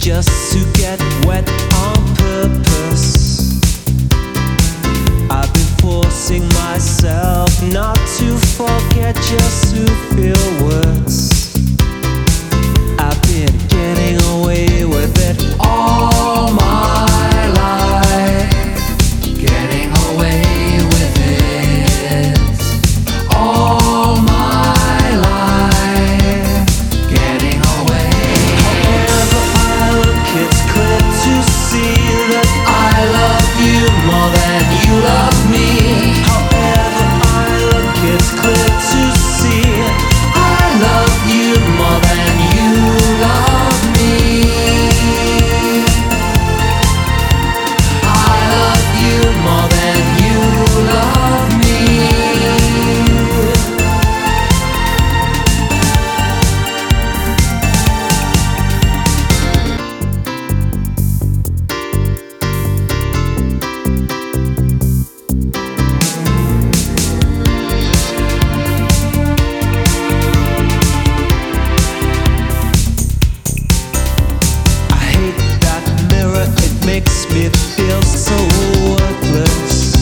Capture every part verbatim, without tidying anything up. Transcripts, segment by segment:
just to get wet on purpose. I've been forcing myself not to forget, just to feel words. I've been getting away with it all my life. Getting away with it all my life. Getting away. However I look, it's clear to see that I love you more than you love me. However I look, it's clear to see I love you more than you love me. I love you more than you love me. Makes me feel so worthless.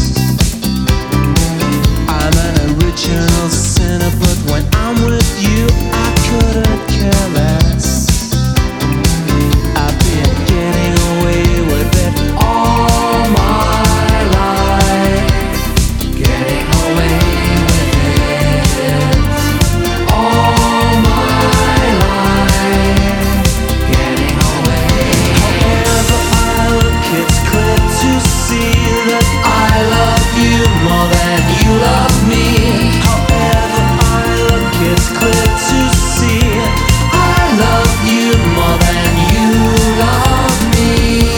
I'm an original sinner, but when I'm with you, I couldn't care less. I've been getting away with it all my life. Getting away with it all my life. Getting away. However I look, it's clear to see that I love you more than you love me. However I look, it's clear to see I love you more than you love me.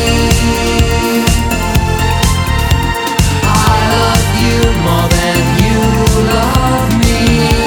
I love you more than you love me.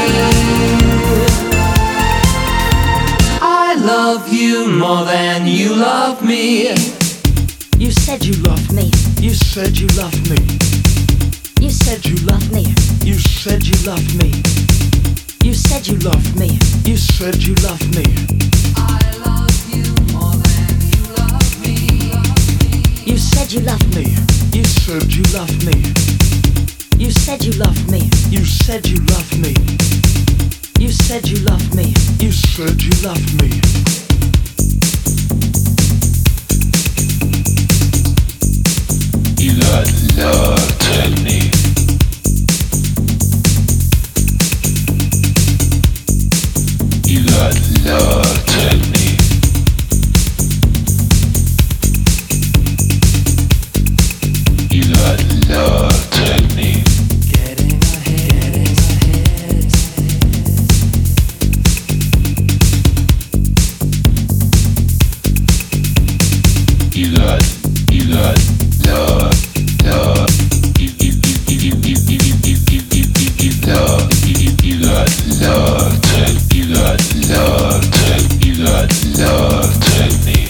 I love you more than you love me. You said you loved me. You said you loved me. You said you loved me. You said you loved me. You said you loved me. You said you loved me. I love you more than you love me. You said you loved me. You said you loved me. You said you loved me. You said you loved me. You said you loved me. You said you loved me. You got love, tell me. You got love, tell me. You got love, tell me. Getting ahead, getting ahead. You got, you got love, love. You, you, you, you, you, you, you, you, you, you, you, love. You, you got love, tell. You got love, tell. You got love, tell me.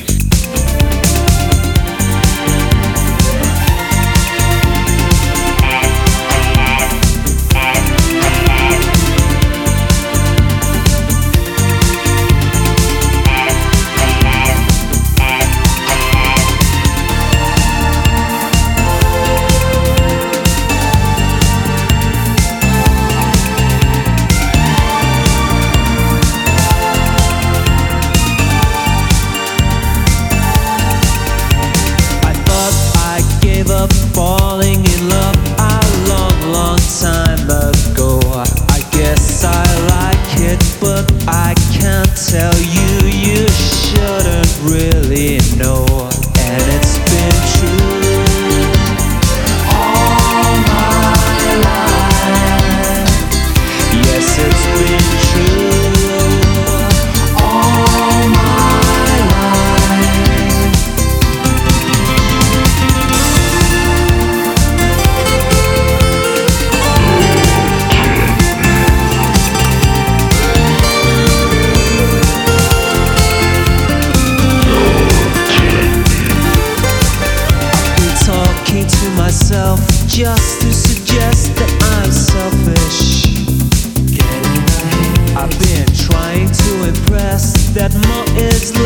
Falling in love a long, long time ago. I guess I like it, but I can't tell you. You shouldn't really know. And it's been true all my life. Yes, it's been true all my life. Just to suggest that I'm selfish. I've been trying to impress that more is